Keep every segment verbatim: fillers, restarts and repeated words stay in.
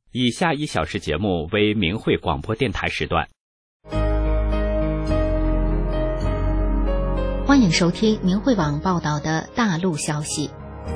以下一小时节目为明慧广播电台时段。 欢迎收听明慧网报道的大陆消息。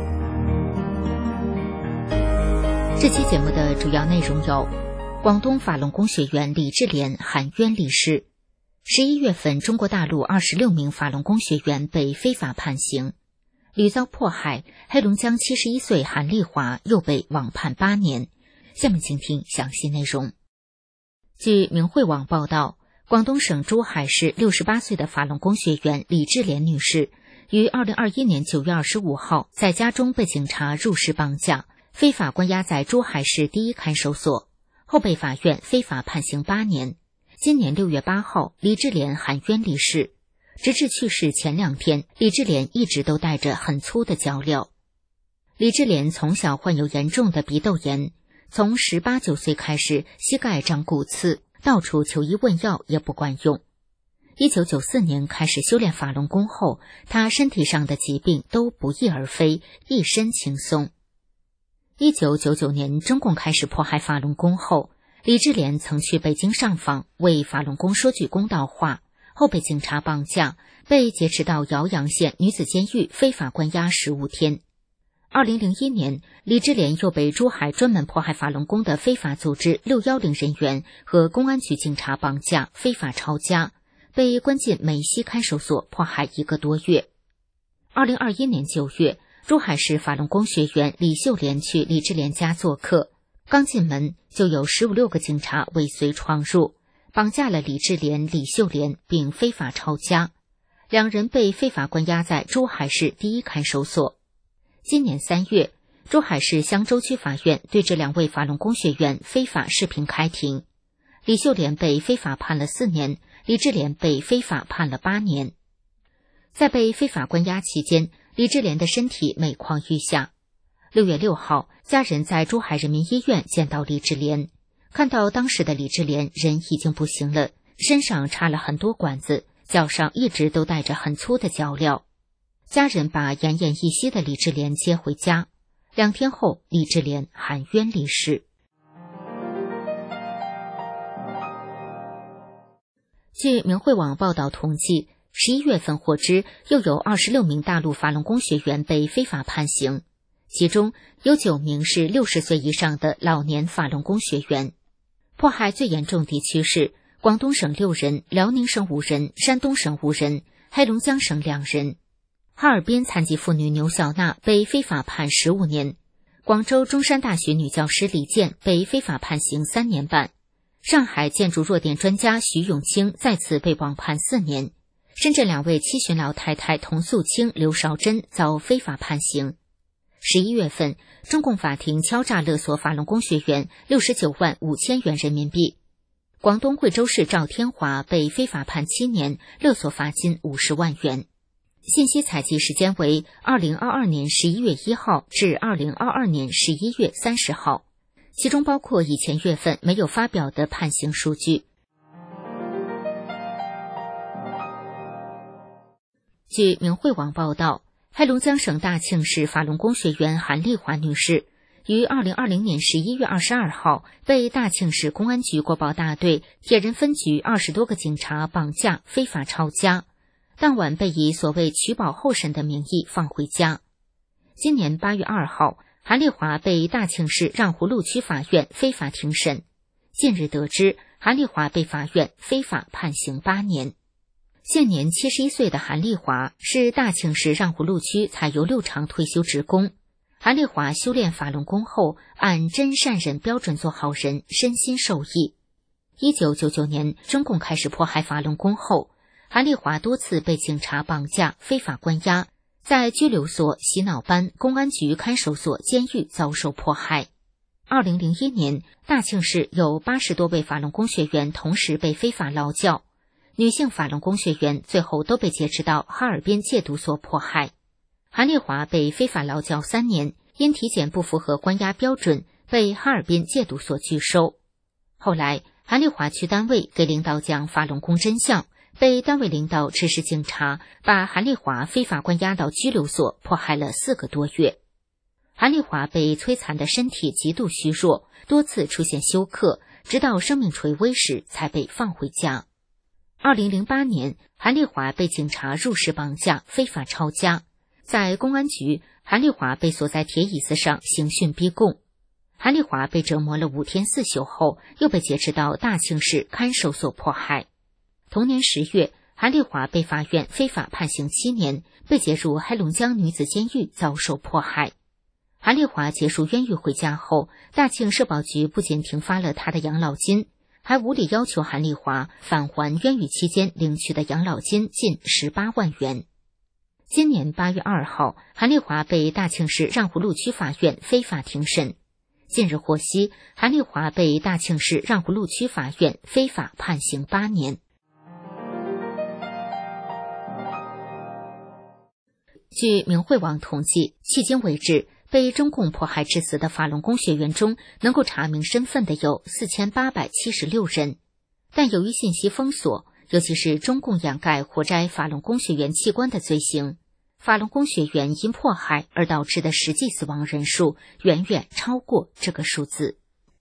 这期节目的主要内容有：广东法轮功学员李志莲含冤离世；十一月份，中国大陆二十六名法轮功学员被非法判刑；屡遭迫害，黑龙江七十一岁韩丽华又被网判八年。下面请听详细内容。据明慧网报道，广东省珠海市六十八岁的法轮功学员李志莲女士，于二零二一年九月二十五号在家中被警察入室绑架，非法关押在珠海市第一看守所，后被法院非法判刑八年。今年六月八号，李志莲含冤离世。直至去世前两天，李志莲一直都带着很粗的脚镣。李志莲从小患有严重的鼻窦炎，从十八九岁开始，膝盖长骨刺，到处求医问药也不管用。一九九四年开始修炼法轮功后，他身体上的疾病都不翼而飞，一身轻松。一九九九年，中共开始迫害法轮功后，李志莲曾去北京上访，为法轮功说句公道话，后被警察绑架，被劫持到瑶阳县女子监狱非法关押十五天。二零零一年，李志莲又被珠海专门迫害法轮功的非法组织六一零人员和公安局警察绑架，非法抄家，被关进美西看守所迫害一个多月。二零二一年九月，珠海市法轮功学员李秀莲去李志莲家做客，刚进门就有十五六个警察尾随闯入，绑架了李志莲、李秀莲，并非法抄家，两人被非法关押在珠海市第一看守所。今年三月，珠海市香洲区法院对这两位法轮功学员非法视频开庭，李秀莲被非法判了四年，李志莲被非法判了八年。在被非法关押期间，李志莲的身体每况愈下。六月六号，家人在珠海人民医院见到李志莲，看到当时的李志莲人已经不行了，身上插了很多管子，脚上一直都带着很粗的脚镣。家人把奄奄一息的李志莲接回家，两天后，李志莲含冤离世。据明慧网报道统计，十一月份获知又有二十六名大陆法轮功学员被非法判刑，其中有九名是六十岁以上的老年法轮功学员。迫害最严重地区是广东省六人，辽宁省五人，山东省五人，黑龙江省两人。哈尔滨残疾妇女牛小娜被非法判十五年，广州中山大学女教师李健被非法判刑三年半，上海建筑弱点专家徐永清再次被网判四年，深圳两位七旬老太太童素清、刘少珍遭非法判刑。十一月份，中共法庭敲诈勒索法轮功学员六十九万五千元人民币。广东惠州市赵天华被非法判七年，勒索罚金五十万元。信息采集时间为二零二二年十一月一号至二零二二年十一月三十号，其中包括以前月份没有发表的判刑数据。据明慧网报道，黑龙江省大庆市法轮功学员韩丽华女士于二零二零年十一月二十二号被大庆市公安局国保大队铁人分局二十多个警察绑架，非法抄家，当晚被以所谓取保候审的名义放回家。今年八月二号，韩丽华被大庆市让湖路区法院非法庭审。近日得知，韩丽华被法院非法判刑八年。现年七十一岁的韩丽华是大庆市让湖路区采油六厂退休职工。韩丽华修炼法轮功后，按真善忍标准做好人，身心受益。一九九九年，中共开始迫害法轮功后，韩丽华多次被警察绑架，非法关押，在拘留所、洗脑班、公安局看守所、监狱遭受迫害。二零零一年，大庆市有八十多位法轮功学员同时被非法劳教，女性法轮功学员最后都被劫持到哈尔滨戒毒所迫害。韩丽华被非法劳教三年，因体检不符合关押标准，被哈尔滨戒毒所拒收。后来，韩丽华去单位给领导讲法轮功真相，被单位领导指使警察把韩丽华非法关押到拘留所，迫害了四个多月。 韩丽华被摧残的身体极度虚弱，多次出现休克，直到生命垂危时才被放回家。二零零八年，韩丽华被警察入室绑架，非法抄家。在公安局，韩丽华被锁在铁椅子上刑讯逼供。韩丽华被折磨了五天四宿后，又被劫持到大庆市看守所迫害。同年十月，韩丽华被法院非法判刑七年，被解入黑龙江女子监狱遭受迫害。韩丽华结束冤狱回家后，大庆社保局不仅停发了她的养老金，还无理要求韩丽华返还冤狱期间领取的养老金近十八万元。今年八月二号，韩丽华被大庆市让湖路区法院非法庭审。近日获悉，韩丽华被大庆市让湖路区法院非法判刑八年。据明慧网统计，迄今为止，被中共迫害致死的法轮功学员中，能够查明身份的有四千八百七十六人。但由于信息封锁，尤其是中共掩盖活摘法轮功学员器官的罪行，法轮功学员因迫害而导致的实际死亡人数远远超过这个数字。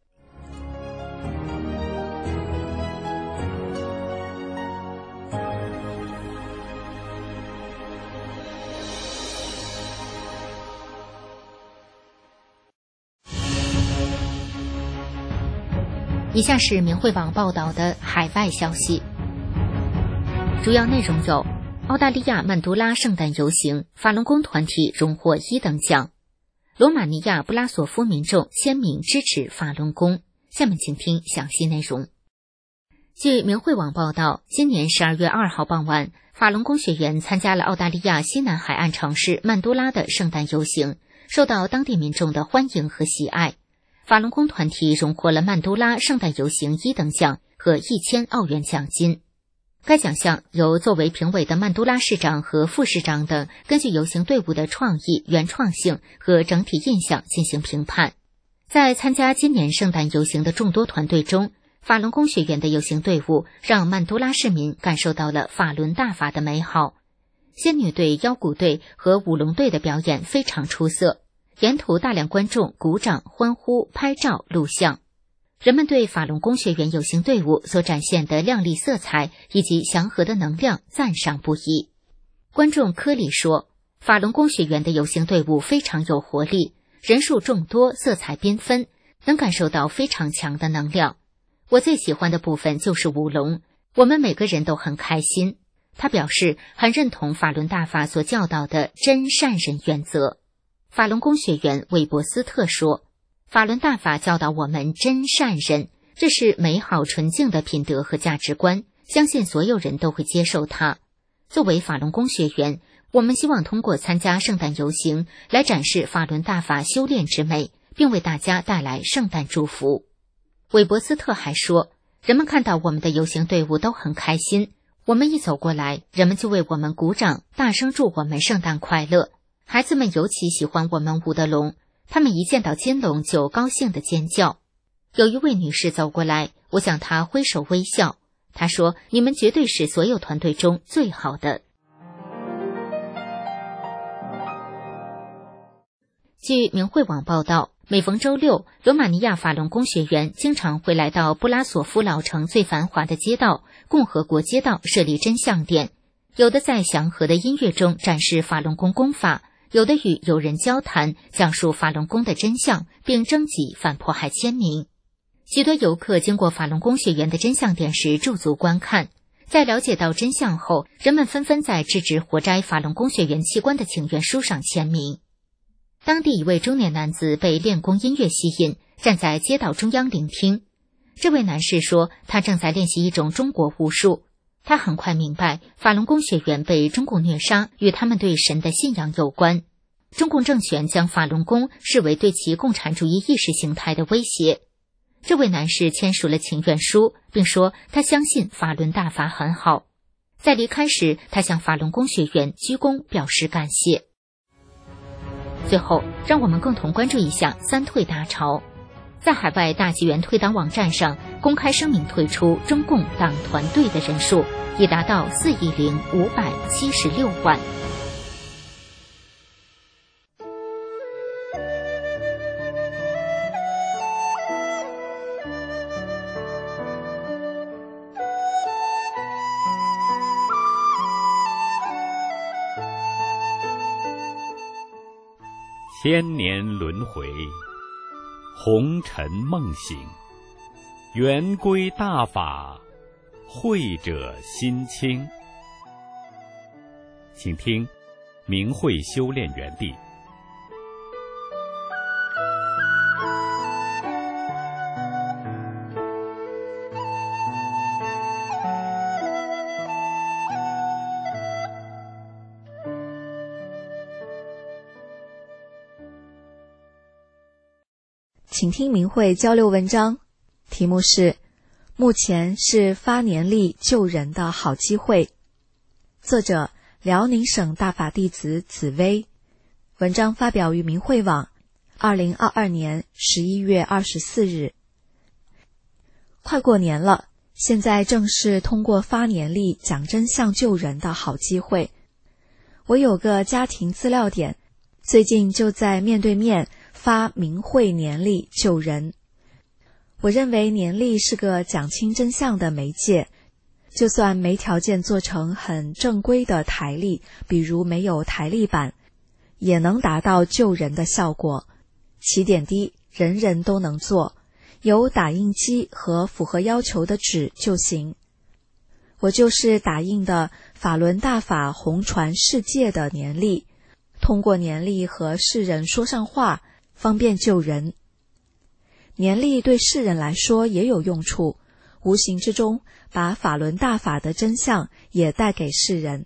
以下是明慧网报道的海外消息，主要内容有：澳大利亚曼都拉圣诞游行，法轮功团体荣获一等奖；罗马尼亚布拉索夫民众鲜明支持法轮功。下面请听详细内容。据明慧网报道，今年十二月二号傍晚，法轮功学员参加了澳大利亚西南海岸城市曼都拉的圣诞游行，受到当地民众的欢迎和喜爱。法轮功团体荣获了曼都拉圣诞游行一等奖和一千澳元奖金。该奖项由作为评委的曼都拉市长和副市长等根据游行队伍的创意、原创性和整体印象进行评判。在参加今年圣诞游行的众多团队中，法轮功学员的游行队伍让曼都拉市民感受到了法轮大法的美好。仙女队、腰鼓队和舞龙队的表演非常出色，沿途大量观众鼓掌、欢呼、拍照、录像。人们对法轮功学员游行队伍所展现的亮丽色彩以及祥和的能量赞赏不已。观众科里说，法轮功学员的游行队伍非常有活力，人数众多，色彩缤纷，能感受到非常强的能量。我最喜欢的部分就是舞龙，我们每个人都很开心。他表示很认同法轮大法所教导的真善人原则。法轮功学员韦伯斯特说，法轮大法教导我们真善人，这是美好纯净的品德和价值观，相信所有人都会接受它。作为法轮功学员，我们希望通过参加圣诞游行来展示法轮大法修炼之美，并为大家带来圣诞祝福。韦伯斯特还说，人们看到我们的游行队伍都很开心，我们一走过来，人们就为我们鼓掌，大声祝我们圣诞快乐。孩子们尤其喜欢我们舞的龙，他们一见到金龙就高兴地尖叫。有一位女士走过来，我向她挥手微笑，她说，你们绝对是所有团队中最好的。据明慧网报道，每逢周六，罗马尼亚法轮功学员经常会来到布拉索夫老城最繁华的街道共和国街道设立真相点，有的在祥和的音乐中展示法轮功功法，有的与友人交谈，讲述法轮功的真相，并征集反迫害签名。许多游客经过法轮功学员的真相点时驻足观看，在了解到真相后，人们纷纷在支持活摘法轮功学员器官的请愿书上签名。当地一位中年男子被练功音乐吸引，站在街道中央聆听。这位男士说，他正在练习一种中国巫术。他很快明白，法轮功学员被中共虐杀与他们对神的信仰有关。中共政权将法轮功视为对其共产主义意识形态的威胁。这位男士签署了请愿书，并说他相信法轮大法很好。在离开时，他向法轮功学员鞠躬表示感谢。最后，让我们共同关注一下三退大潮。在海外大纪元退党网站上公开声明退出中共党团队的人数已达到四亿零五百七十六万。 千年轮回，红尘梦醒，圆规大法，慧者心清。请听明慧修炼园地。 请听明慧交流文章，题目是目前是发年历救人的好机会，作者辽宁省大法弟子紫薇，文章发表于明慧网二零二二年十一月二十四日。快过年了，现在正是通过发年历讲真相救人的好机会。我有个家庭资料点，最近就在面对面发明慧年历救人。我认为年历是个讲清真相的媒介，就算没条件做成很正规的台历，比如没有台历版，也能达到救人的效果。起点低，人人都能做，有打印机和符合要求的纸就行。我就是打印的法轮大法红传世界的年历，通过年历和世人说上话，方便救人。年历对世人来说也有用处，无形之中把法轮大法的真相也带给世人。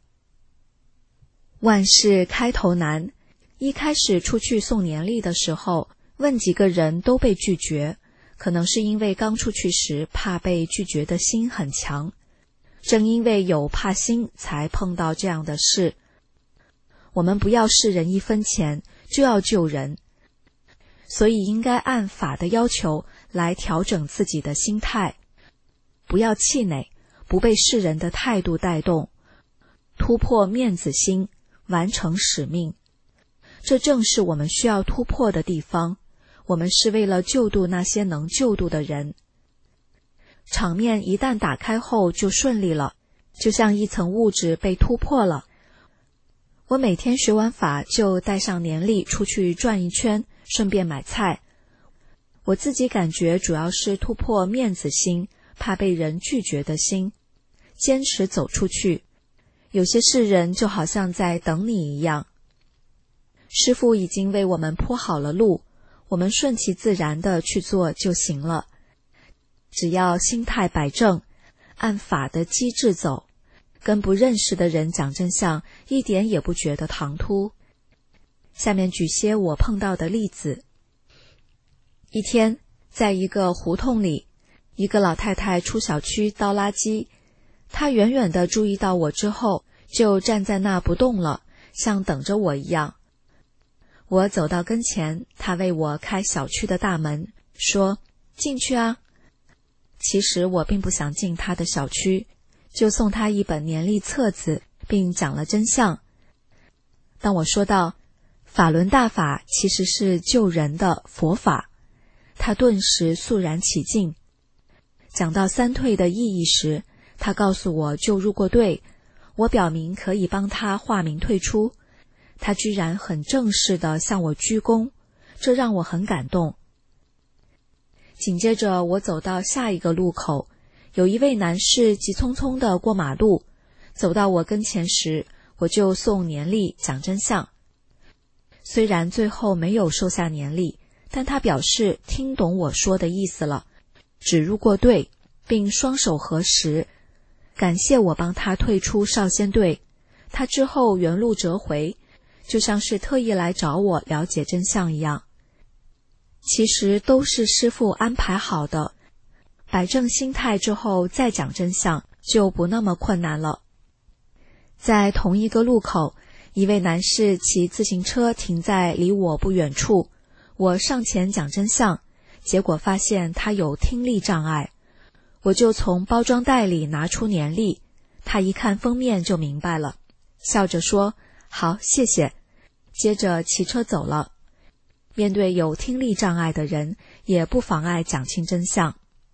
万事开头难，一开始出去送年历的时候，问几个人都被拒绝，可能是因为刚出去时怕被拒绝的心很强，正因为有怕心才碰到这样的事。我们不要世人一分钱，就要救人，所以应该按法的要求来调整自己的心态，不要气馁，不被世人的态度带动，突破面子心，完成使命。这正是我们需要突破的地方，我们是为了救度那些能救度的人。场面一旦打开后就顺利了，就像一层物质被突破了。我每天学完法就带上年历出去转一圈，顺便买菜。我自己感觉主要是突破面子心，怕被人拒绝的心，坚持走出去。有些世人就好像在等你一样，师父已经为我们铺好了路，我们顺其自然地去做就行了。只要心态摆正，按法的机制走，跟不认识的人讲真相，一点也不觉得唐突。下面举些我碰到的例子。一天，在一个胡同里，一个老太太出小区倒垃圾，她远远地注意到我之后，就站在那不动了，像等着我一样。我走到跟前，她为我开小区的大门，说：“进去啊。”其实我并不想进她的小区，就送他一本年历册子，并讲了真相。当我说到法轮大法其实是救人的佛法，他顿时肃然起敬。讲到三退的意义时，他告诉我就入过队，我表明可以帮他化名退出，他居然很正式地向我鞠躬，这让我很感动。紧接着我走到下一个路口，有一位男士急匆匆地过马路，走到我跟前时，我就送年历讲真相。虽然最后没有收下年历，但他表示听懂我说的意思了，只入过队，并双手合十，感谢我帮他退出少先队。他之后原路折回，就像是特意来找我了解真相一样。其实都是师父安排好的，摆正心态之后再讲真相，就不那么困难了。在同一个路口，一位男士骑自行车停在离我不远处，我上前讲真相，结果发现他有听力障碍，我就从包装袋里拿出年历，他一看封面就明白了，笑着说：“好，谢谢。”接着骑车走了。面对有听力障碍的人，也不妨碍讲清真相。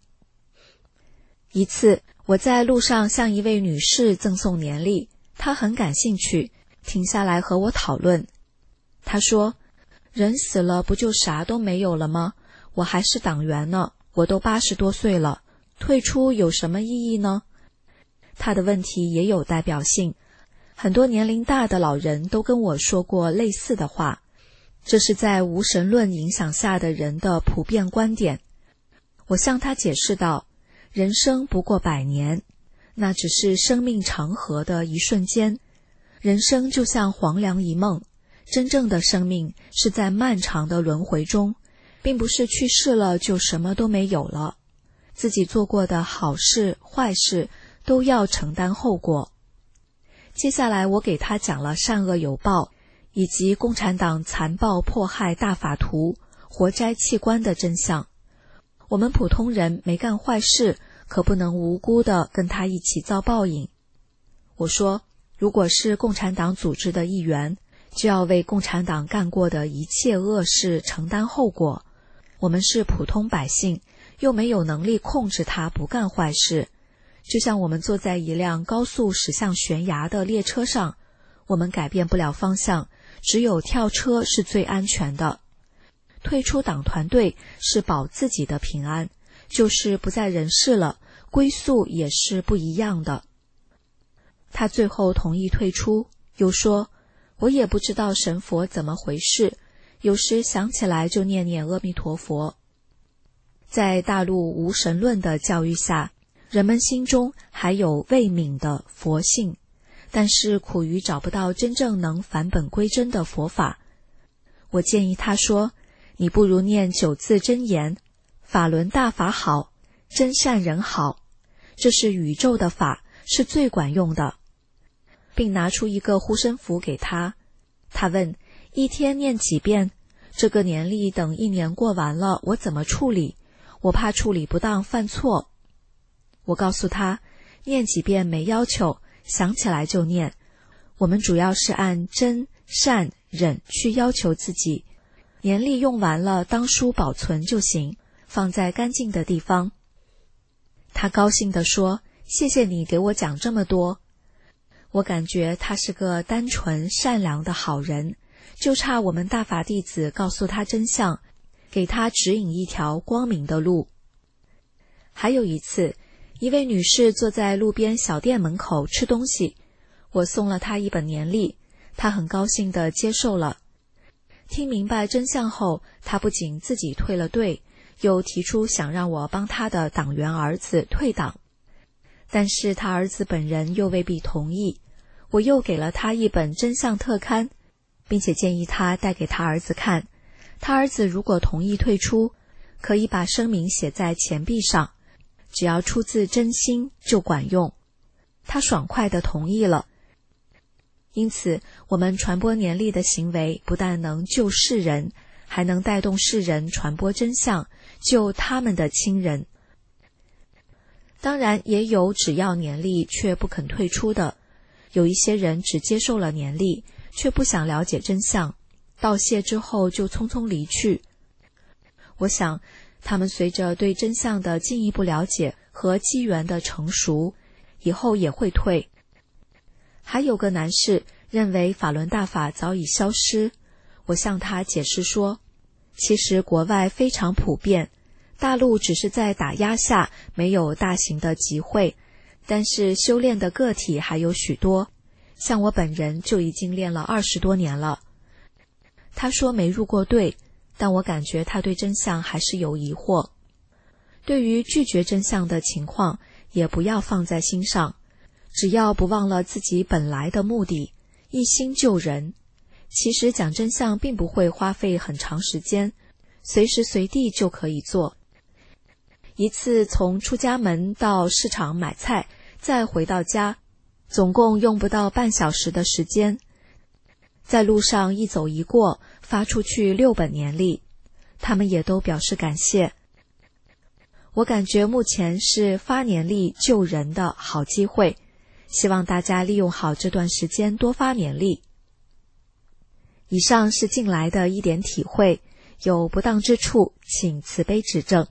一次，我在路上向一位女士赠送年历，她很感兴趣，停下来和我讨论。她说：“ 人死了不就啥都没有了吗？我还是党员呢，我都八十多岁了，退出有什么意义呢？他的问题也有代表性，很多年龄大的老人都跟我说过类似的话，这是在无神论影响下的人的普遍观点。我向他解释道，人生不过百年，那只是生命长河的一瞬间，人生就像黄粱一梦，真正的生命是在漫长的轮回中，并不是去世了就什么都没有了。自己做过的好事坏事都要承担后果。接下来我给他讲了善恶有报，以及共产党残暴迫害大法图、活摘器官的真相。我们普通人没干坏事，可不能无辜地跟他一起遭报应。我说，如果是共产党组织的一员，就要为共产党干过的一切恶事承担后果。我们是普通百姓，又没有能力控制他不干坏事。就像我们坐在一辆高速驶向悬崖的列车上，我们改变不了方向，只有跳车是最安全的。退出党团队是保自己的平安，就是不在人世了，归宿也是不一样的。他最后同意退出，又说，我也不知道神佛怎么回事，有时想起来就念念阿弥陀佛。在大陆无神论的教育下，人们心中还有未泯的佛性，但是苦于找不到真正能返本归真的佛法。我建议他说，你不如念九字真言，法轮大法好，真善人好，这是宇宙的法，是最管用的，并拿出一个护身符给他。他问，一天念几遍？这个年历等一年过完了，我怎么处理？我怕处理不当犯错。我告诉他，念几遍没要求，想起来就念。我们主要是按真、善、忍去要求自己。年历用完了，当书保存就行，放在干净的地方。他高兴地说，谢谢你给我讲这么多。我感觉他是个单纯善良的好人，就差我们大法弟子告诉他真相，给他指引一条光明的路。还有一次，一位女士坐在路边小店门口吃东西，我送了她一本年历，她很高兴地接受了。听明白真相后，她不仅自己退了队，又提出想让我帮她的党员儿子退党，但是她儿子本人又未必同意。我又给了她一本真相特刊，并且建议她带给她儿子看，他儿子如果同意退出，可以把声明写在钱币上，只要出自真心就管用。他爽快地同意了。因此，我们传播年历的行为不但能救世人，还能带动世人传播真相，救他们的亲人。当然，也有只要年历却不肯退出的，有一些人只接受了年历，却不想了解真相，道谢之后就匆匆离去。我想，他们随着对真相的进一步了解和机缘的成熟，以后也会退。还有个男士认为法轮大法早已消失，我向他解释说，其实国外非常普遍，大陆只是在打压下没有大型的集会，但是修炼的个体还有许多，像我本人就已经练了二十多年了。他说没入过队，但我感觉他对真相还是有疑惑。对于拒绝真相的情况，也不要放在心上，只要不忘了自己本来的目的，一心救人。其实讲真相并不会花费很长时间，随时随地就可以做。一次从出家门到市场买菜，再回到家，总共用不到半小时的时间。在路上一走一过，发出去六本年历，他们也都表示感谢。我感觉目前是发年历救人的好机会，希望大家利用好这段时间多发年历。以上是近来的一点体会，有不当之处，请慈悲指正。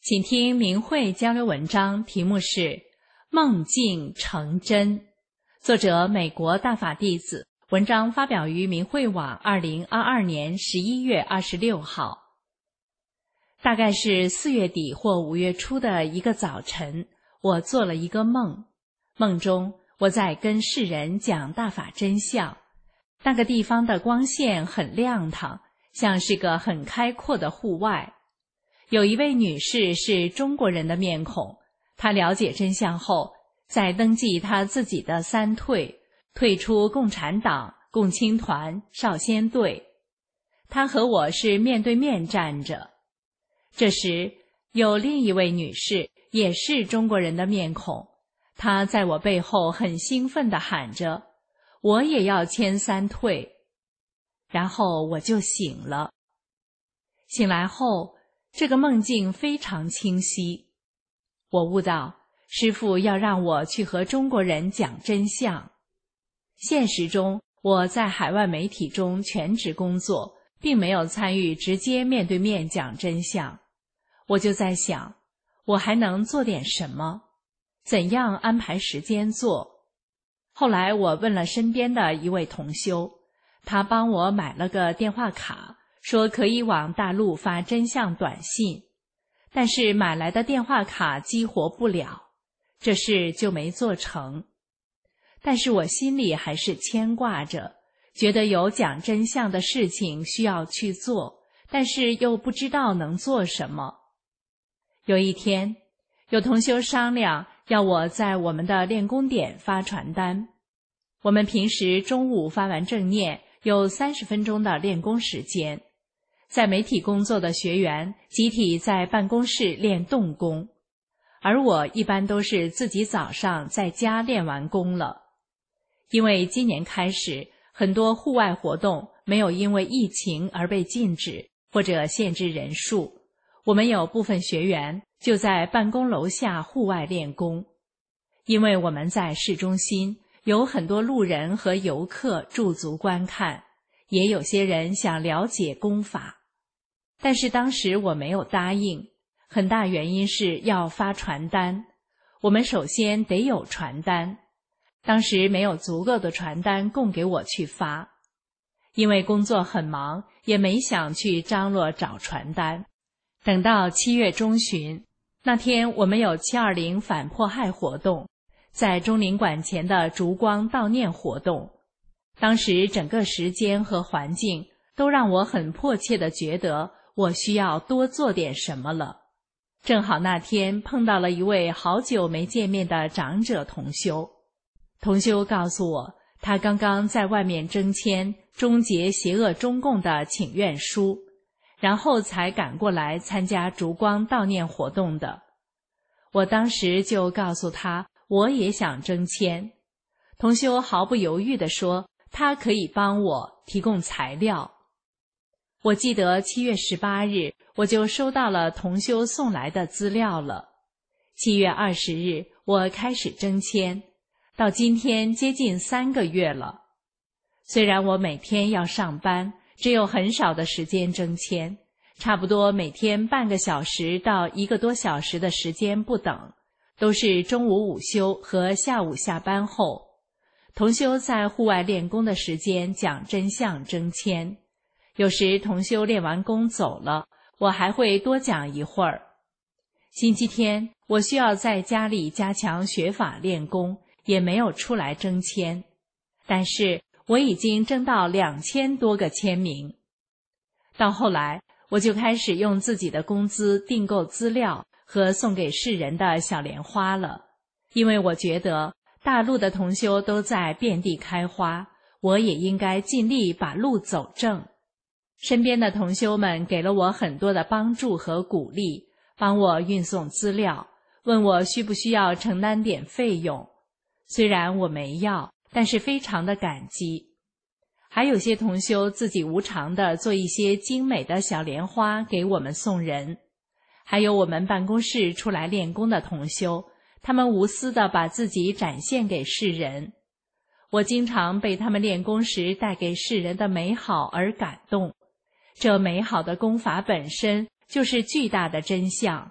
请听明慧交流文章，题目是《梦境成真》，作者美国大法弟子，文章发表于明慧网二零二二年十一月二十六号。大概是四月底或五月初的一个早晨，我做了一个梦，梦中我在跟世人讲大法真相。那个地方的光线很亮堂，像是个很开阔的户外。有一位女士是中国人的面孔，她了解真相后，在登记她自己的三退，退出共产党、共青团、少先队。她和我是面对面站着。这时，有另一位女士，也是中国人的面孔，她在我背后很兴奋地喊着：“我也要签三退。”然后我就醒了。醒来后，这个梦境非常清晰。我悟到，师父要让我去和中国人讲真相。现实中，我在海外媒体中全职工作，并没有参与直接面对面讲真相。我就在想，我还能做点什么？怎样安排时间做？后来我问了身边的一位同修，他帮我买了个电话卡，说可以往大陆发真相短信，但是买来的电话卡激活不了，这事就没做成。但是我心里还是牵挂着，觉得有讲真相的事情需要去做，但是又不知道能做什么。有一天，有同修商量要我在我们的练功点发传单。我们平时中午发完正念，有三十分钟的练功时间。在媒体工作的学员集体在办公室练动功，而我一般都是自己早上在家练完功了。因为今年开始，很多户外活动没有因为疫情而被禁止或者限制人数，我们有部分学员就在办公楼下户外练功。因为我们在市中心，有很多路人和游客驻足观看，也有些人想了解功法。但是当时我没有答应，很大原因是要发传单，我们首先得有传单。当时没有足够的传单供给我去发，因为工作很忙，也没想去张罗找传单。等到七月中旬，那天我们有七二零反迫害活动，在中领馆前的烛光悼念活动。当时整个时间和环境都让我很迫切地觉得我需要多做点什么了。正好那天碰到了一位好久没见面的长者同修，同修告诉我，他刚刚在外面征签终结邪恶中共的请愿书，然后才赶过来参加烛光悼念活动的。我当时就告诉他，我也想征签。同修毫不犹豫地说，他可以帮我提供材料。我记得七月十八日，我就收到了同修送来的资料了。七月二十日，我开始征签，到今天接近三个月了。虽然我每天要上班，只有很少的时间征签，差不多每天半个小时到一个多小时的时间不等，都是中午午休和下午下班后。同修在户外练功的时间讲真相征签，有时同修练完功走了，我还会多讲一会儿。星期天我需要在家里加强学法练功，也没有出来征签，但是我已经征到两千多个签名。到后来，我就开始用自己的工资订购资料和送给世人的小莲花了，因为我觉得大陆的同修都在遍地开花，我也应该尽力把路走正。身边的同修们给了我很多的帮助和鼓励，帮我运送资料，问我需不需要承担点费用。虽然我没要，但是非常的感激。还有些同修自己无偿的做一些精美的小莲花给我们送人。还有我们办公室出来练功的同修，他们无私地把自己展现给世人。我经常被他们练功时带给世人的美好而感动。这美好的功法本身就是巨大的真相，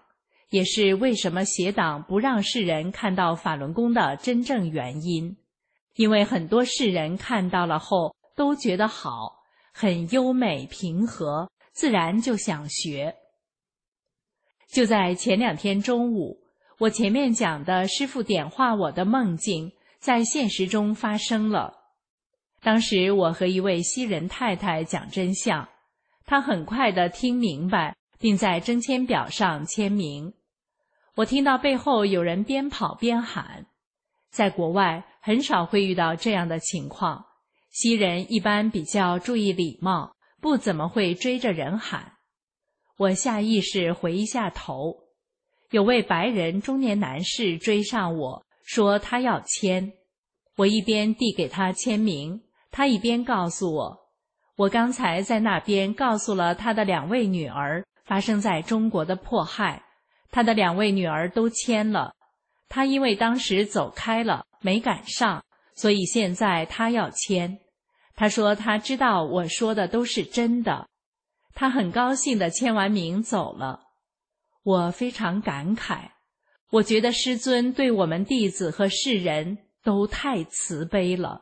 也是为什么邪党不让世人看到法轮功的真正原因。因为很多世人看到了后都觉得好，很优美平和，自然就想学。就在前两天中午，我前面讲的师父点化我的梦境在现实中发生了。当时我和一位西人太太讲真相，她很快地听明白，并在征签表上签名。我听到背后有人边跑边喊，在国外很少会遇到这样的情况，西人一般比较注意礼貌，不怎么会追着人喊。我下意识回一下头，有位白人中年男士追上我，说他要签。我一边递给他签名，他一边告诉我，我刚才在那边告诉了他的两位女儿发生在中国的迫害，他的两位女儿都签了，他因为当时走开了没赶上，所以现在他要签。他说他知道我说的都是真的，他很高兴地签完名走了。我非常感慨，我觉得师尊对我们弟子和世人都太慈悲了。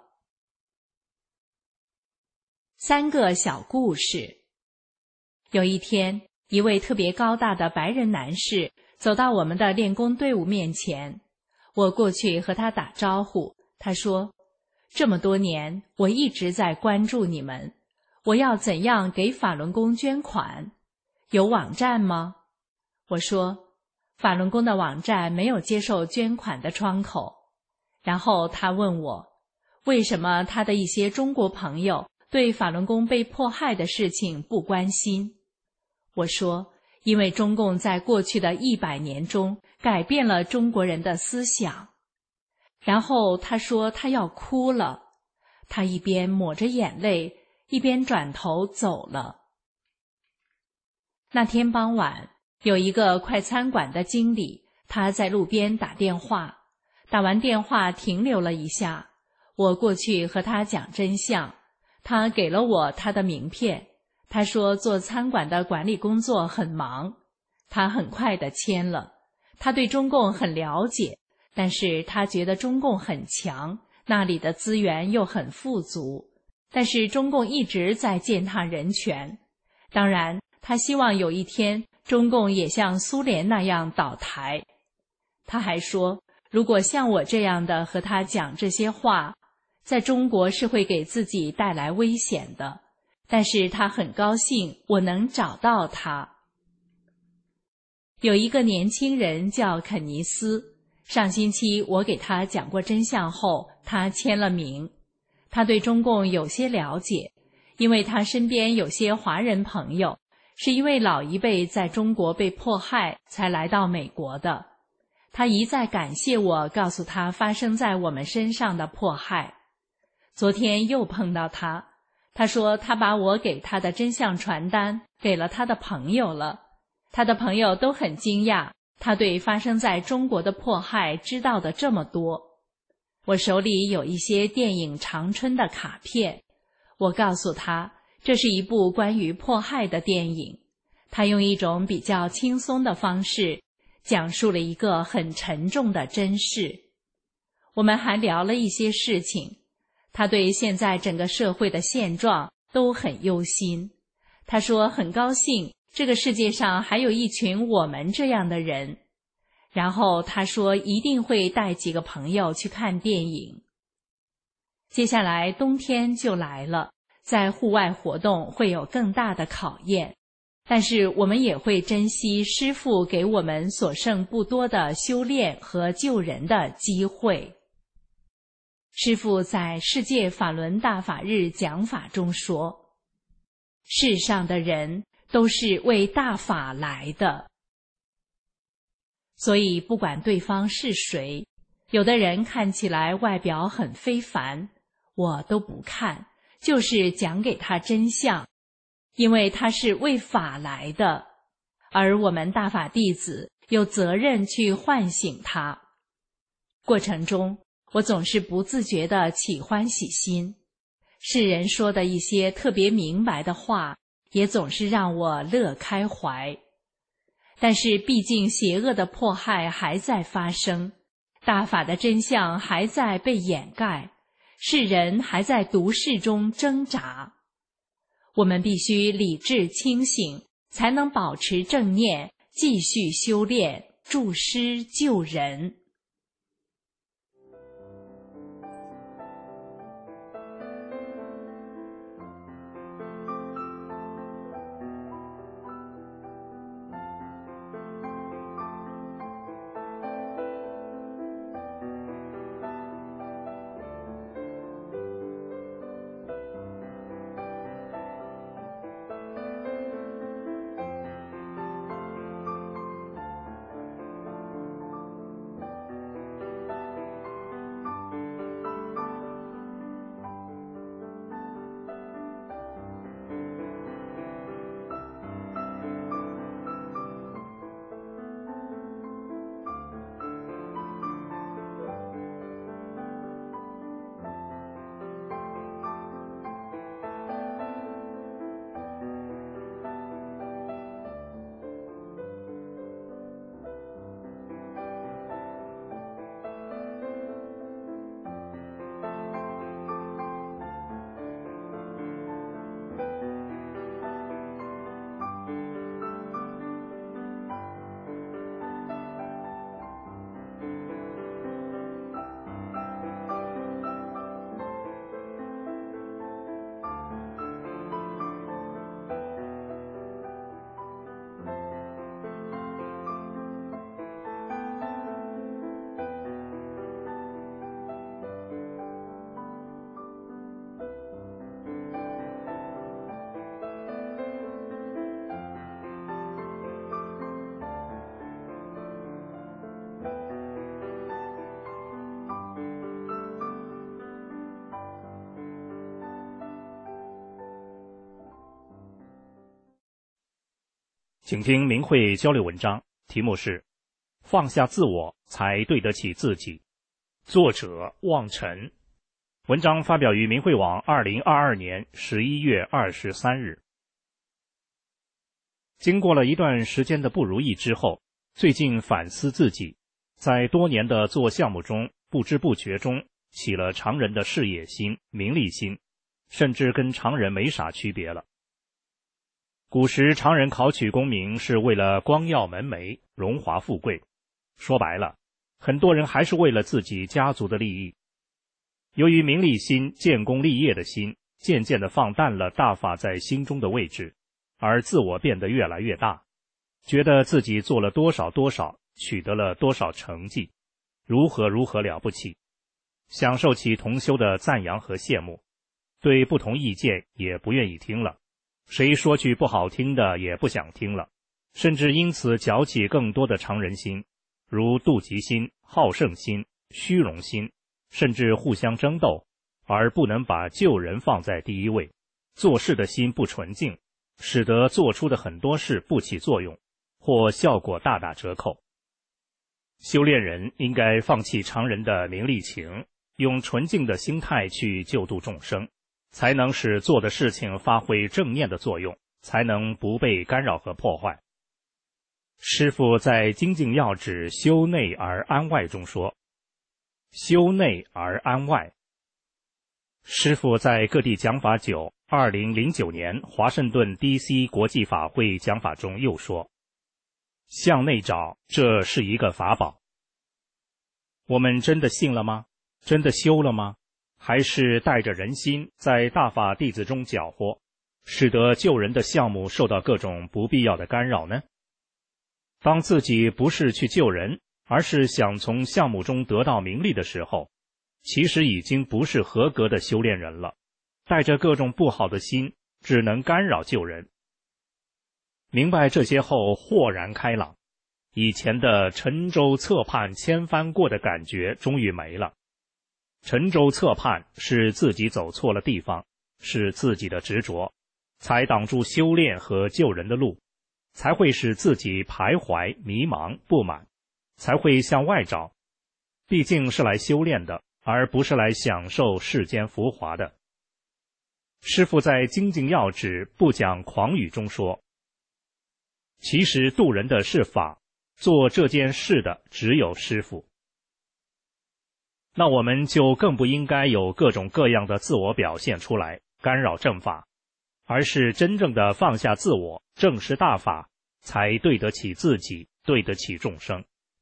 三个小故事。有一天，一位特别高大的白人男士走到我们的练功队伍面前，我过去和他打招呼，他说，这么多年我一直在关注你们，我要怎样给法轮功捐款？有网站吗？我说，法轮功的网站没有接受捐款的窗口。然后他问我，为什么他的一些中国朋友对法轮功被迫害的事情不关心？我说，因为中共在过去的一百年中改变了中国人的思想。然后他说他要哭了，他一边抹着眼泪，一边转头走了。那天傍晚，有一个快餐馆的经理，他在路边打电话，打完电话停留了一下，我过去和他讲真相，他给了我他的名片，他说做餐馆的管理工作很忙，他很快地签了。他对中共很了解，但是他觉得中共很强，那里的资源又很富足，但是中共一直在践踏人权。当然，他希望有一天中共也像苏联那样倒台。他还说，如果像我这样的和他讲这些话，在中国是会给自己带来危险的，但是他很高兴我能找到他。有一个年轻人叫肯尼斯，上星期我给他讲过真相后，他签了名。他对中共有些了解，因为他身边有些华人朋友，是因为老一辈在中国被迫害才来到美国的。他一再感谢我告诉他发生在我们身上的迫害。昨天又碰到他，他说他把我给他的真相传单给了他的朋友了，他的朋友都很惊讶，他对发生在中国的迫害知道的这么多。我手里有一些电影《长春》的卡片，我告诉他这是一部关于迫害的电影，他用一种比较轻松的方式讲述了一个很沉重的真事。我们还聊了一些事情，他对现在整个社会的现状都很忧心。他说很高兴这个世界上还有一群我们这样的人。然后他说一定会带几个朋友去看电影。接下来冬天就来了，在户外活动会有更大的考验，但是我们也会珍惜师父给我们所剩不多的修炼和救人的机会。师父在世界法轮大法日讲法中说，世上的人都是为大法来的。所以不管对方是谁，有的人看起来外表很非凡，我都不看，就是讲给他真相，因为他是为法来的，而我们大法弟子有责任去唤醒他。过程中，我总是不自觉地起欢喜心，世人说的一些特别明白的话，也总是让我乐开怀。 但是毕竟邪恶的迫害还在发生，大法的真相还在被掩盖，世人还在毒世中挣扎。我们必须理智清醒，才能保持正念，继续修炼，助师救人。 请听明慧交流文章，题目是放下自我才对得起自己，作者望尘。文章发表于明慧网二零二二年十一月二十三日。经过了一段时间的不如意之后，最近反思自己，在多年的做项目中，不知不觉中起了常人的事业心、名利心，甚至跟常人没啥区别了。古时常人考取功名是为了光耀门楣、荣华富贵，说白了，很多人还是为了自己家族的利益。由于名利心、建功立业的心渐渐地放淡了大法在心中的位置，而自我变得越来越大，觉得自己做了多少多少，取得了多少成绩，如何如何了不起，享受起同修的赞扬和羡慕，对不同意见也不愿意听了，谁说句不好听的也不想听了，甚至因此搅起更多的常人心，如妒忌心、好胜心、虚荣心，甚至互相争斗，而不能把救人放在第一位，做事的心不纯净，使得做出的很多事不起作用，或效果大打折扣。修炼人应该放弃常人的名利情，用纯净的心态去救度众生，才能使做的事情发挥正念的作用，才能不被干扰和破坏。师父在《精进要旨修内而安外》中说，修内而安外。师父在各地讲法九二零零九年华盛顿 D C 国际法会讲法中又说，向内找，这是一个法宝。我们真的信了吗？真的修了吗？还是带着人心在大法弟子中搅和，使得救人的项目受到各种不必要的干扰呢？当自己不是去救人，而是想从项目中得到名利的时候，其实已经不是合格的修炼人了，带着各种不好的心，只能干扰救人。明白这些后，豁然开朗，以前的沉舟侧畔千帆过的感觉终于没了。沉舟侧畔是自己走错了地方，是自己的执着，才挡住修炼和救人的路，才会使自己徘徊、迷茫、不满，才会向外找。毕竟是来修炼的，而不是来享受世间浮华的。师父在《精进要旨不讲诳语》中说， 其实渡人的是法，做这件事的只有师父。那我们就更不应该有各种各样的自我表现出来，干扰正法，而是真正的放下自我，正视大法，才对得起自己，对得起众生。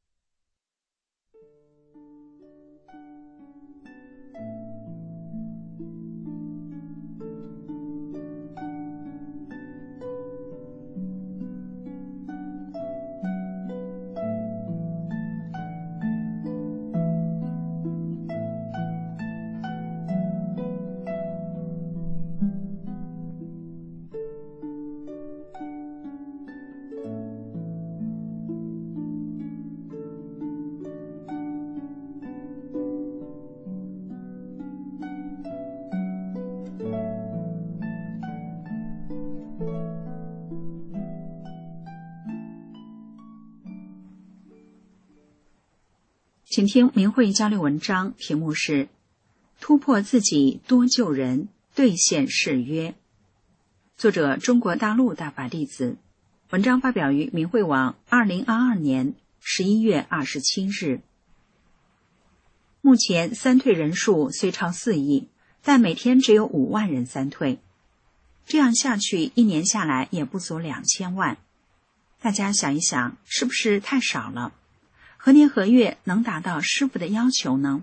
请听明慧交流文章，题目是突破自己，多救人，兑现誓约。作者中国大陆大法弟子，文章发表于明慧网二零二二年十一月二十七日。目前三退人数虽超四亿，但每天只有五万人三退，这样下去一年下来也不足两千万。大家想一想，是不是太少了？何年何月能达到师父的要求呢？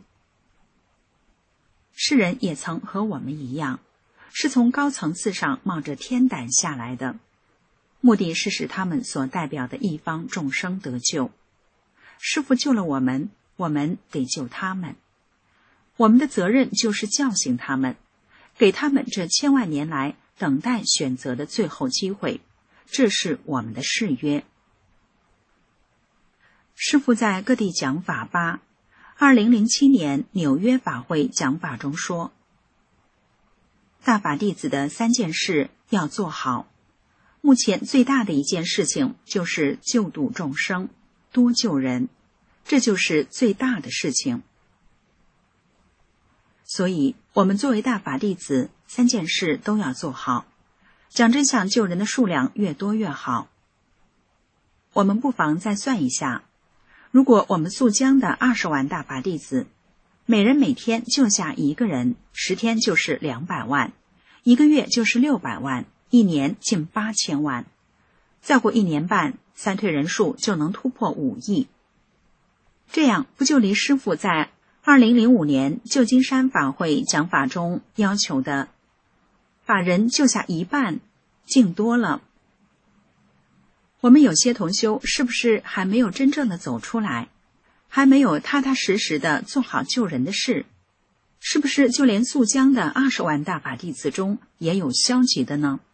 世人也曾和我们一样，是从高层次上冒着天胆下来的，目的是使他们所代表的一方众生得救。师父救了我们，我们得救他们。我们的责任就是叫醒他们，给他们这千万年来等待选择的最后机会，这是我们的誓约。师父在各地讲法吧，二零零七年纽约法会讲法中说，大法弟子的三件事要做好，目前最大的一件事情就是救度众生，多救人，这就是最大的事情。所以我们作为大法弟子，三件事都要做好，讲真相救人的数量越多越好。我们不妨再算一下，如果我们肃江的二十万大法弟子，每人每天救下一个人，十天就是两百万，一个月就是六百万，一年近八千万。再过一年半，三退人数就能突破五亿。这样不就离师父在二零零五年旧金山法会讲法中要求的把人救下一半近多了？我们有些同修是不是还没有真正的走出来，还没有踏踏实实的做好救人的事？是不是就连肃江的二十万大法弟子中也有消极的呢？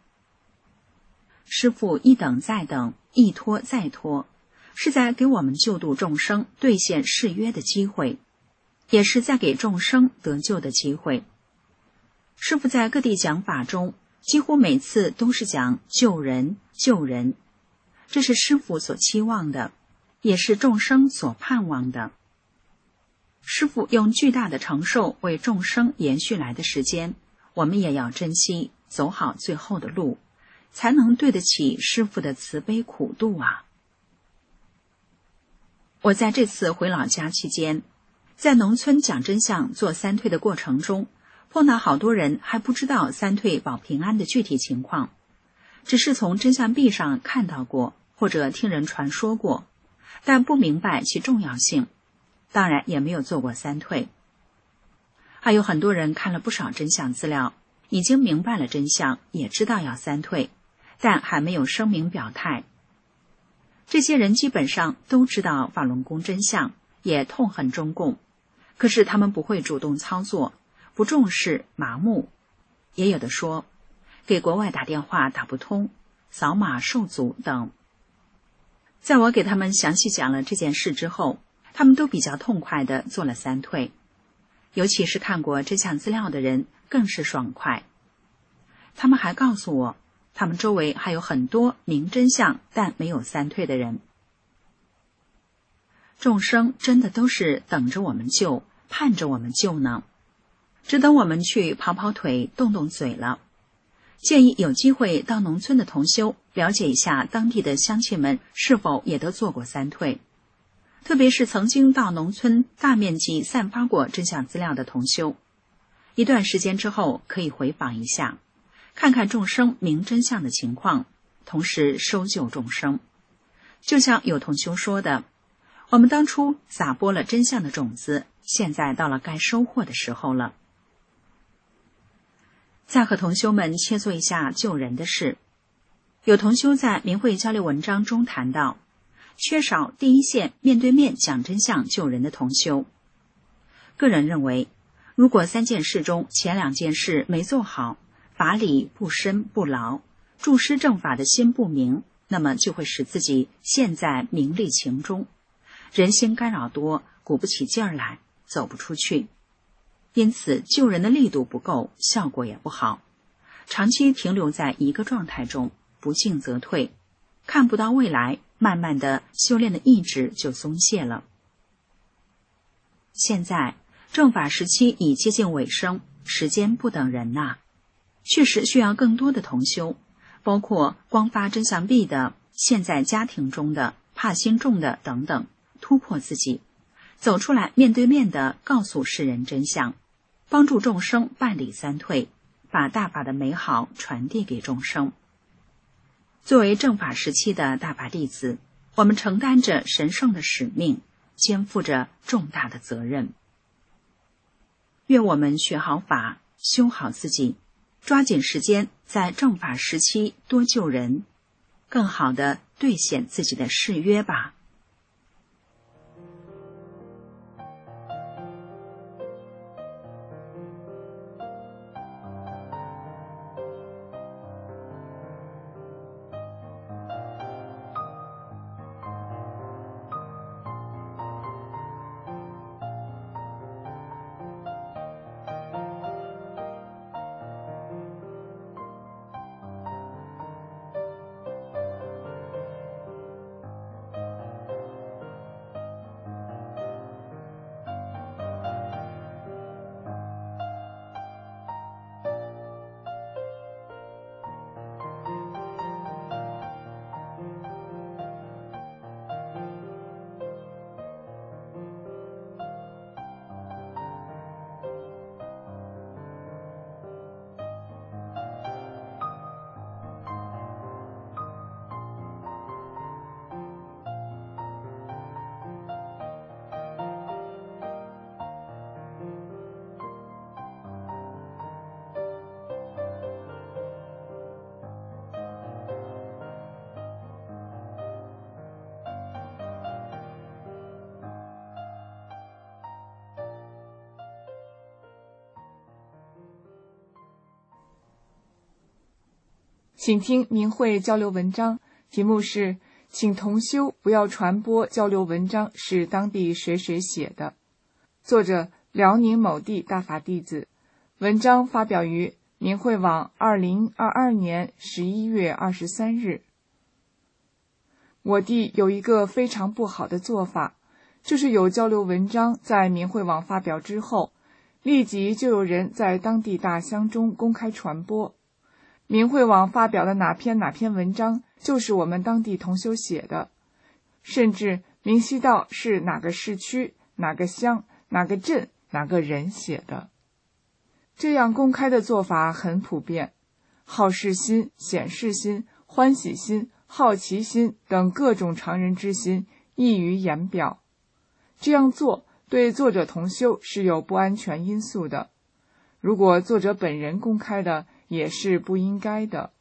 师父一等再等，一拖再拖，是在给我们救度众生兑现誓约的机会，也是在给众生得救的机会。师父在各地讲法中几乎每次都是讲救人救人，这是师父所期望的，也是众生所盼望的。师父用巨大的承受为众生延续来的时间，我们也要珍惜，走好最后的路，才能对得起师父的慈悲苦度啊！我在这次回老家期间，在农村讲真相做三退的过程中，碰到好多人还不知道三退保平安的具体情况，只是从真相壁上看到过，或者听人传说过，但不明白其重要性，当然也没有做过三退。还有很多人看了不少真相资料，已经明白了真相，也知道要三退，但还没有声明表态。这些人基本上都知道法轮功真相，也痛恨中共，可是他们不会主动操作，不重视，麻木。也有的说给国外打电话打不通，扫码受阻等。在我给他们详细讲了这件事之后，他们都比较痛快地做了三退，尤其是看过真相资料的人更是爽快。他们还告诉我，他们周围还有很多明真相但没有三退的人。众生真的都是等着我们救，盼着我们救呢，只等我们去跑跑腿动动嘴了。 建议有机会到农村的同修了解一下当地的乡亲们是否也都做过三退，特别是曾经到农村大面积散发过真相资料的同修，一段时间之后可以回访一下，看看众生明真相的情况，同时收救众生。就像有同修说的，我们当初撒播了真相的种子，现在到了该收获的时候了。再和同修们切磋一下救人的事。有同修在明慧交流文章中谈到，缺少第一线面对面讲真相救人的同修。个人认为，如果三件事中前两件事没做好，法理不深不牢，注师正法的心不明，那么就会使自己陷在名利情中，人心干扰多，鼓不起劲儿来，走不出去。因此救人的力度不够，效果也不好，长期停留在一个状态中，不进则退，看不到未来，慢慢的修炼的意志就松懈了。现在正法时期已接近尾声，时间不等人呐、啊，确实需要更多的同修，包括光发真相币的、陷在家庭中的、怕心重的等等，突破自己，走出来，面对面的告诉世人真相，帮助众生办理三退，把大法的美好传递给众生。作为正法时期的大法弟子，我们承担着神圣的使命，肩负着重大的责任。愿我们学好法，修好自己，抓紧时间在正法时期多救人，更好地兑现自己的誓约吧。 请听明慧交流文章，题目是请同修不要传播交流文章是当地谁谁写的，作者辽宁某地大法弟子，文章发表于明慧网二零二二年十一月二十三日。我地有一个非常不好的做法，就是有交流文章在明慧网发表之后，立即就有人在当地大乡中公开传播。明慧网发表的哪篇哪篇文章就是我们当地同修写的，甚至明晰到是哪个市区、哪个乡、哪个镇、哪个人写的。这样公开的做法很普遍，好事心、显示心、欢喜心、好奇心等各种常人之心溢于言表。这样做对作者同修是有不安全因素的，如果作者本人公开的也是不应该的。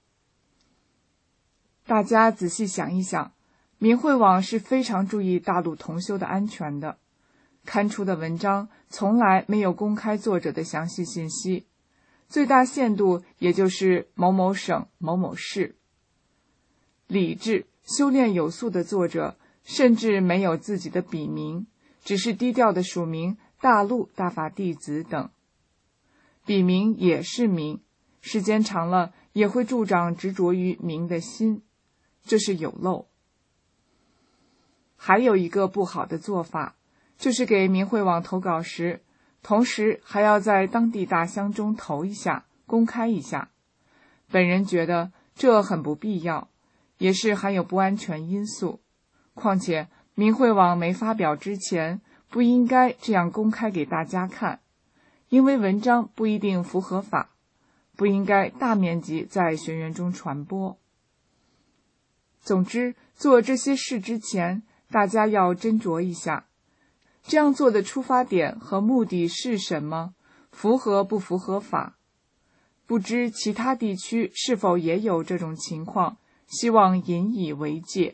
大家仔细想一想，明慧网是非常注意大陆同修的安全的，刊出的文章从来没有公开作者的详细信息，最大限度也就是某某省某某市。理智、修炼有素的作者甚至没有自己的笔名，只是低调的署名大陆大法弟子等。笔名也是名，时间长了也会助长执着于名的心，这是有漏。还有一个不好的做法，就是给明慧网投稿时，同时还要在当地大乡中投一下，公开一下。 本人觉得这很不必要，也是含有不安全因素。况且明慧网没发表之前，不应该这样公开给大家看，因为文章不一定符合法，不应该大面积在学员中传播。总之，做这些事之前，大家要斟酌一下，这样做的出发点和目的是什么，符合不符合法。不知其他地区是否也有这种情况，希望引以为戒。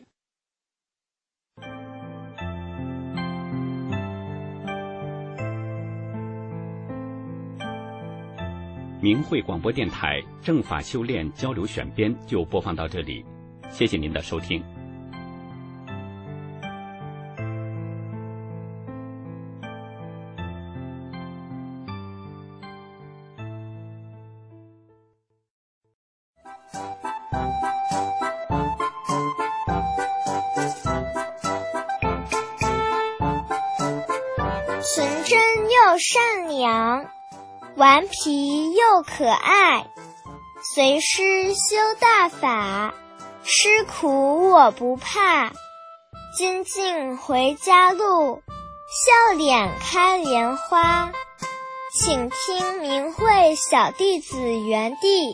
明慧广播电台正法修炼交流选编就播放到这里，谢谢您的收听。 纯真又善良，顽皮又可爱，随师修大法，吃苦我不怕。精进回家路，笑脸开莲花。请听明慧小弟子园地。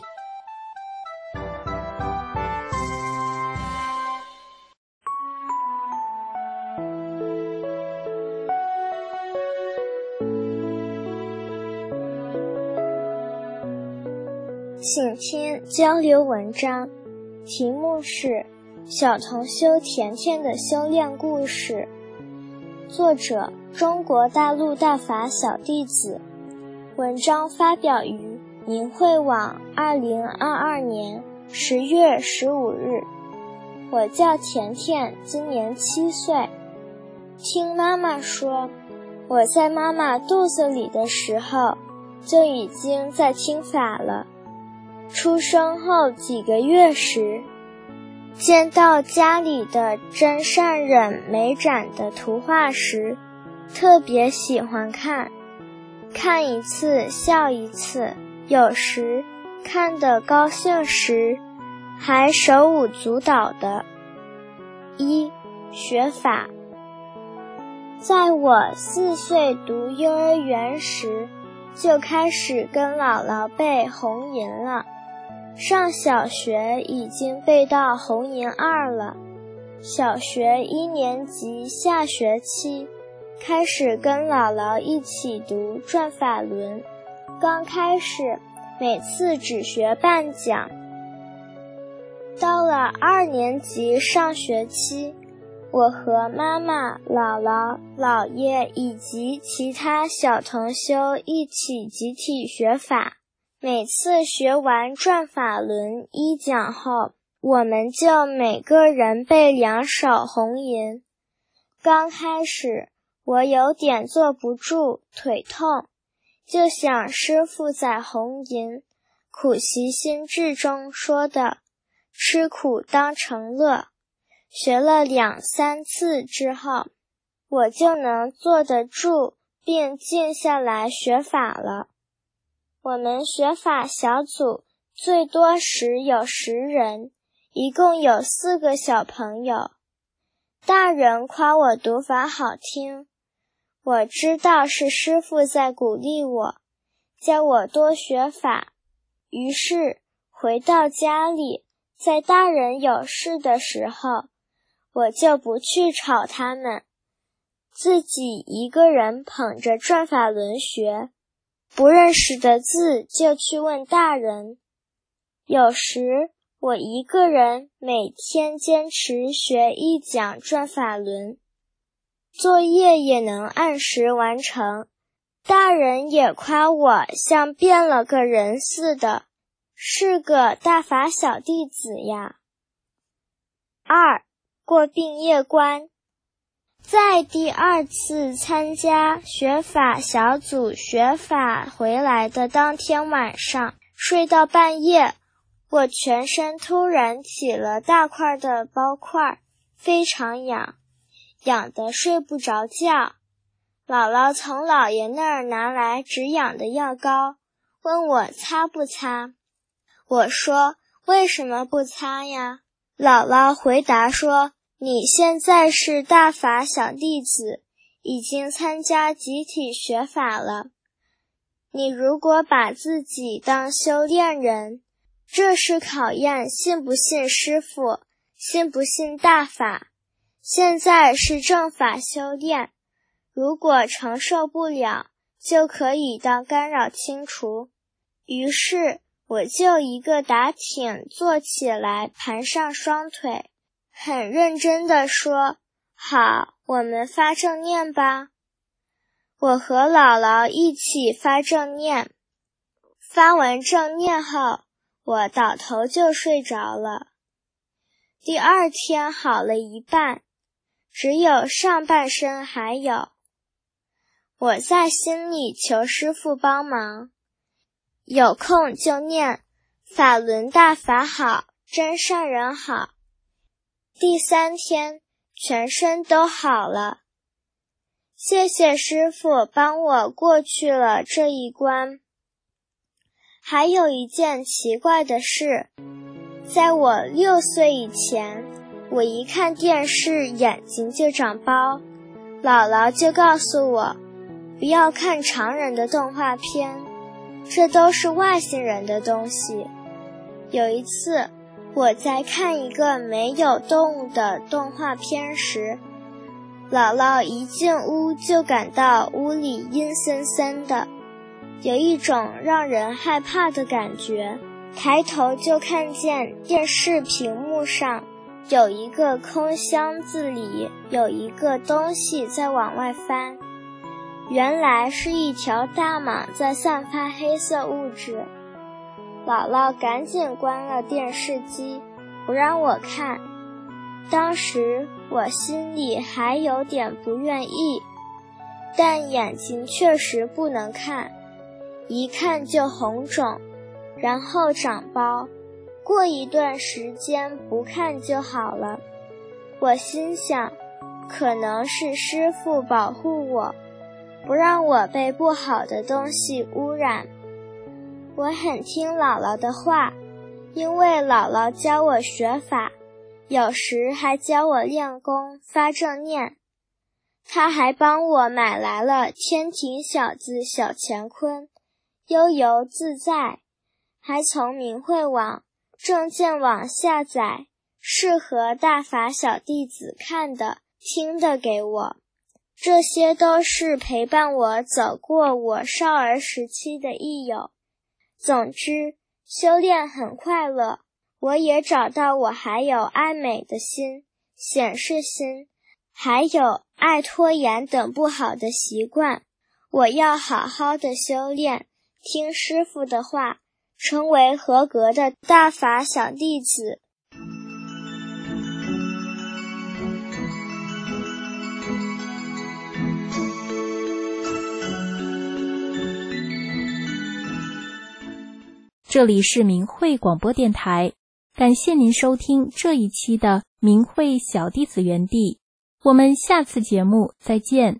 请听交流文章，题目是小同修甜甜的修炼故事，作者中国大陆大法小弟子，文章发表于明慧网二零二二年十月十五日。我叫甜甜，今年七岁。听妈妈说，我在妈妈肚子里的时候就已经在听法了。出生后几个月时，见到家里的真善忍美展的图画时，特别喜欢看，看一次笑一次，有时看得高兴时还手舞足蹈的。一、学法。在我四岁读幼儿园时，就开始跟姥姥背红吟了。上小学已经背到红吟二了，小学一年级下学期开始跟姥姥一起读转法轮，刚开始每次只学半讲。到了二年级上学期，我和妈妈、姥姥、姥爷以及其他小同修一起集体学法。每次学完转法轮一讲后，我们就每个人背两首红吟。刚开始我有点坐不住，腿痛，就想师父在红吟苦习心志中说的吃苦当成乐，学了两三次之后，我就能坐得住并静下来学法了。我们学法小组最多时有十人，一共有四个小朋友。大人夸我读法好听，我知道是师父在鼓励我，叫我多学法。于是回到家里，在大人有事的时候，我就不去吵他们，自己一个人捧着转法轮学。不认识的字就去问大人。有时我一个人每天坚持学一讲转法轮，作业也能按时完成。大人也夸我像变了个人似的，是个大法小弟子呀。二、过毕业关。在第二次参加学法小组学法回来的当天晚上，睡到半夜，我全身突然起了大块的包块，非常痒，痒得睡不着觉。姥姥从姥爷那儿拿来止痒的药膏，问我擦不擦。 我说，为什么不擦呀？姥姥回答说，你现在是大法小弟子，已经参加集体学法了。你如果把自己当修炼人，这是考验信不信师父，信不信大法。现在是正法修炼，如果承受不了，就可以当干扰清除。于是我就一个打挺坐起来，盘上双腿，很认真地说，好，我们发正念吧。我和姥姥一起发正念，发完正念后，我倒头就睡着了。第二天好了一半，只有上半身还有。我在心里求师父帮忙，有空就念法轮大法好，真善人好。第三天全身都好了，谢谢师父帮我过去了这一关。还有一件奇怪的事，在我六岁以前，我一看电视眼睛就长包，姥姥就告诉我，不要看常人的动画片，这都是外星人的东西。有一次，我在看一个没有动物的动画片时，姥姥一进屋就感到屋里阴森森的，有一种让人害怕的感觉。抬头就看见电视屏幕上有一个空箱子里有一个东西在往外翻，原来是一条大蟒在散发黑色物质。姥姥赶紧关了电视机，不让我看。当时我心里还有点不愿意，但眼睛确实不能看，一看就红肿，然后长包，过一段时间不看就好了。我心想，可能是师父保护我，不让我被不好的东西污染。我很听姥姥的话，因为姥姥教我学法，有时还教我练功发正念。她还帮我买来了天庭小子小乾坤、悠游自在，还从明慧网、正见网下载适合大法小弟子看的、听的给我。这些都是陪伴我走过我少儿时期的益友。总之，修炼很快乐，我也找到我还有爱美的心、显示心，还有爱拖延等不好的习惯。我要好好的修炼，听师父的话，成为合格的大法小弟子。 这里是明慧广播电台，感谢您收听这一期的明慧小弟子园地，我们下次节目再见。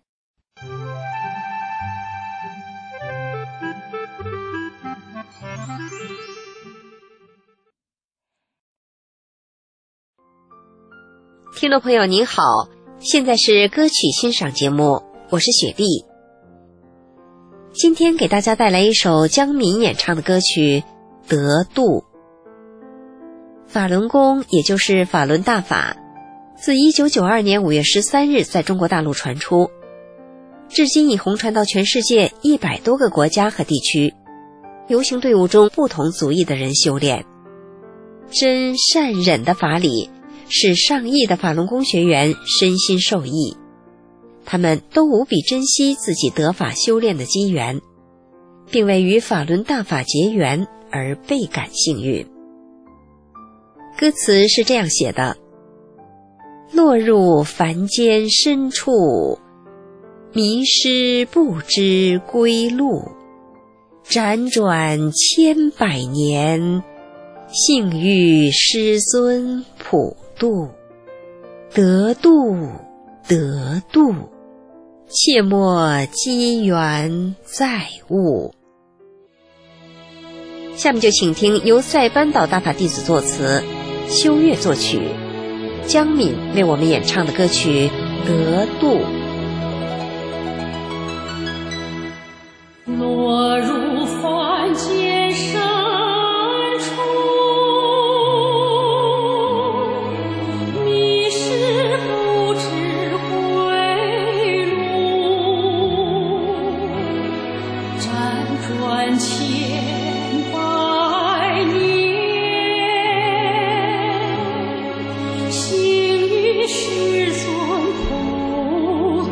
听众朋友您好，现在是歌曲欣赏节目，我是雪莉。今天给大家带来一首江民演唱的歌曲《得度》。法轮功也就是法轮大法，自一九九二年五月十三日在中国大陆传出，至今已红传到全世界一百多个国家和地区，游行队伍中不同族裔的人修炼。真善忍的法理使上亿的法轮功学员身心受益，他们都无比珍惜自己得法修炼的机缘，并为与法轮大法结缘而倍感幸运。歌词是这样写的：落入凡间深处，迷失不知归路，辗转千百年，幸遇师尊普渡。得度得度，切莫机缘再误。 下面就请听由塞班岛大法弟子作词，修月作曲，江敏为我们演唱的歌曲《额度》。 落入凡间深处，迷失不知回路，辗转千百年，行于世尊普度。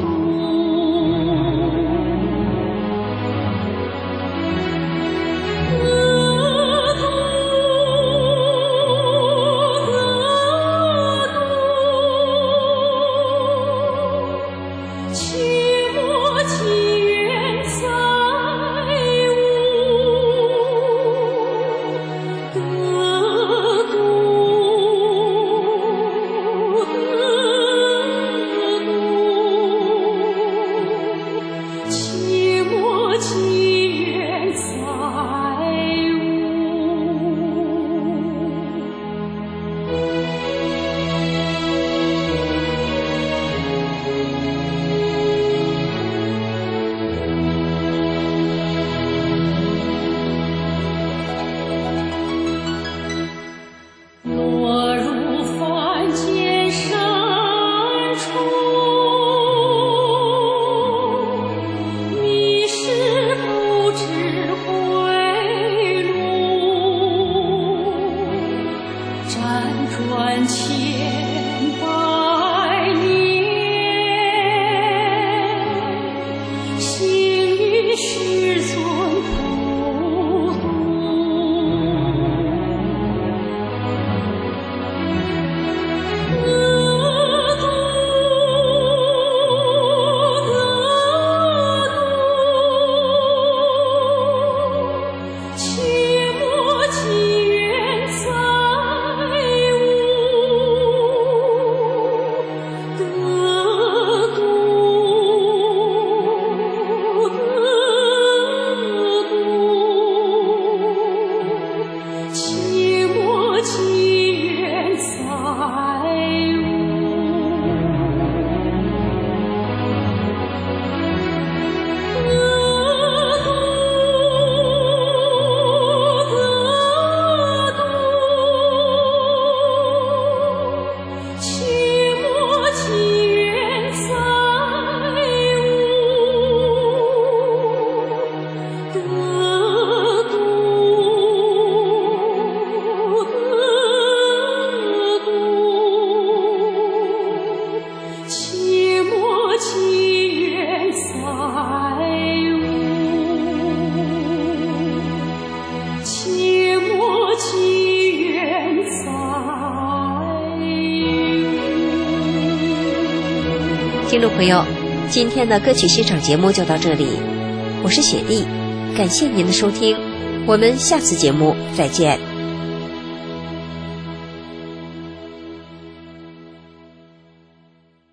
听众朋友，今天的歌曲欣赏节目就到这里，我是雪莉，感谢您的收听，我们下次节目再见。